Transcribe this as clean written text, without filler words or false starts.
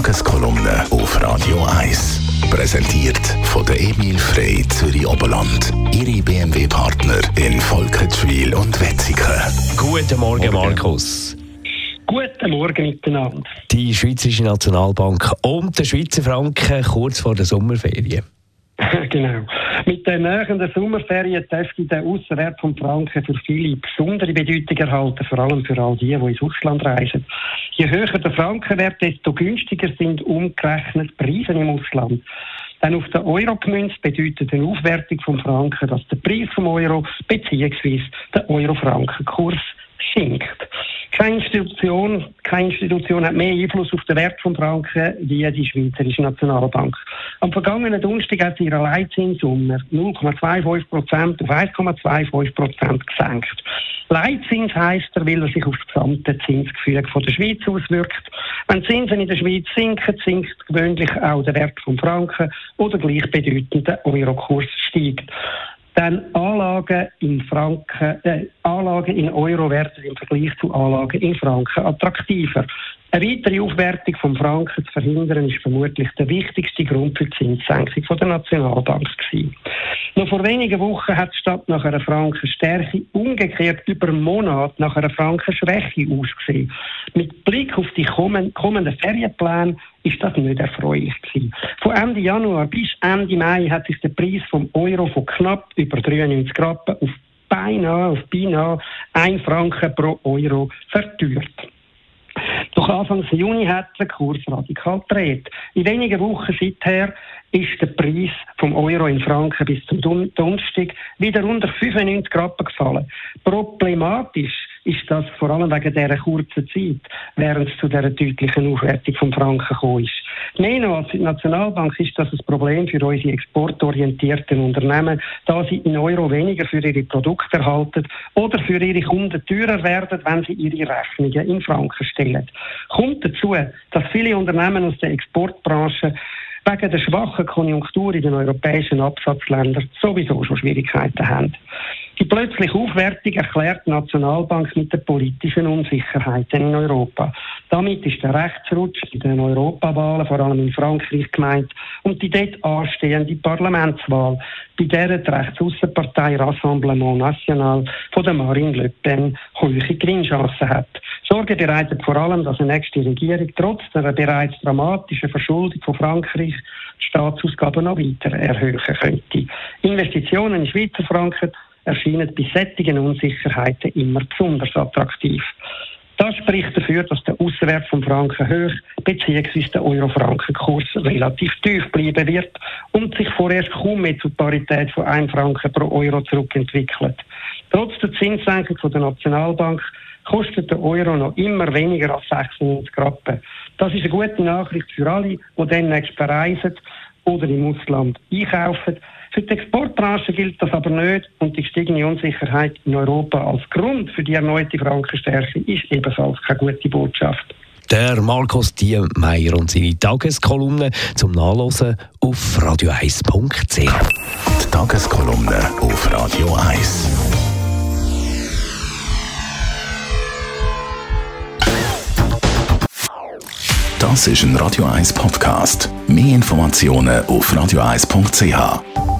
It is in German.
Tageskolumne auf Radio 1. Präsentiert von der Emil Frey Zürich Oberland. Ihre BMW-Partner in Volkenswil und Wetzikon. Guten Morgen, Markus. Guten Morgen miteinander. Die Schweizerische Nationalbank und der Schweizer Franken kurz vor der Sommerferien. Genau. Mit den näheren Sommerferien dürfte der Aussenwert vom Franken für viele besondere Bedeutung erhalten, vor allem für all die ins Ausland reisen. Je höher der Frankenwert, desto günstiger sind umgerechnet Preise im Ausland. Dann auf den Euro gemünzt bedeutet eine Aufwertung vom Franken, dass der Preis vom Euro bzw. der Euro-Franken-Kurs sinkt. Keine Institution hat mehr Einfluss auf den Wert vom Franken wie die Schweizerische Nationalbank. Am vergangenen Donnerstag hat sie ihre Leitzins um 0,25% auf 1,25% gesenkt. Leitzins heisst er, weil er sich auf das gesamte Zinsgefüge von der Schweiz auswirkt. Wenn Zinsen in der Schweiz sinken, sinkt gewöhnlich auch der Wert vom Franken oder gleichbedeutend der Eurokurs steigt. Dann Anlagen in Euro werden im Vergleich zu Anlagen in Franken attraktiver. Eine weitere Aufwertung vom Franken zu verhindern, ist vermutlich der wichtigste Grund für die Zinssenkung von der Nationalbank gewesen. Noch vor wenigen Wochen hat die Stadt nach einer Frankenstärke umgekehrt über Monate nach einer Frankenschwäche ausgesehen. Mit Blick auf die kommenden Ferienpläne ist das nicht erfreulich gewesen. Von Ende Januar bis Ende Mai hat sich der Preis vom Euro von knapp über 93 Rappen auf beinahe 1 Franken pro Euro verteuert. Doch Anfang Juni hat der Kurs radikal gedreht. In wenigen Wochen seither ist der Preis vom Euro in Franken bis zum Donnerstag wieder unter 95 Rappen gefallen. Problematisch ist das vor allem wegen dieser kurzen Zeit, während es zu dieser deutlichen Aufwertung vom Franken gekommen ist. Mehr noch als die Nationalbank ist das ein Problem für unsere exportorientierten Unternehmen, da sie in Euro weniger für ihre Produkte erhalten oder für ihre Kunden teurer werden, wenn sie ihre Rechnungen in Franken stellen. Kommt dazu, dass viele Unternehmen aus der Exportbranche wegen der schwachen Konjunktur in den europäischen Absatzländern sowieso schon Schwierigkeiten haben. Die plötzliche Aufwertung erklärt die Nationalbank mit den politischen Unsicherheiten in Europa. Damit ist der Rechtsrutsch in den Europawahlen, vor allem in Frankreich, gemeint und die dort anstehende Parlamentswahl, bei der die Rechtsaussenpartei Rassemblement National von der Marine Le Pen hohe Gewinnchancen hat. Sorge bereitet vor allem, dass eine nächste Regierung trotz der bereits dramatischen Verschuldung von Frankreich die Staatsausgaben noch weiter erhöhen könnte. Investitionen in Schweizer Franken erscheinen bei solchen Unsicherheiten immer besonders attraktiv. Das spricht dafür, dass der Aussenwert vom Franken hoch bzw. der Euro-Franken-Kurs relativ tief bleiben wird und sich vorerst kaum mehr zur Parität von 1 Franken pro Euro zurückentwickelt. Trotz der Zinssenkung von der Nationalbank kostet der Euro noch immer weniger als 96 Rappen. Das ist eine gute Nachricht für alle, die demnächst verreisen oder im Ausland einkaufen. Für die Exportbranche gilt das aber nicht und die gestiegene Unsicherheit in Europa als Grund für die erneute Frankenstärke ist ebenfalls keine gute Botschaft. Der Markus Diemeyer und seine Tageskolumne zum Nachlesen auf radio1.ch. Die Tageskolumne auf Radio 1. Das ist ein Radio 1 Podcast. Mehr Informationen auf radio1.ch.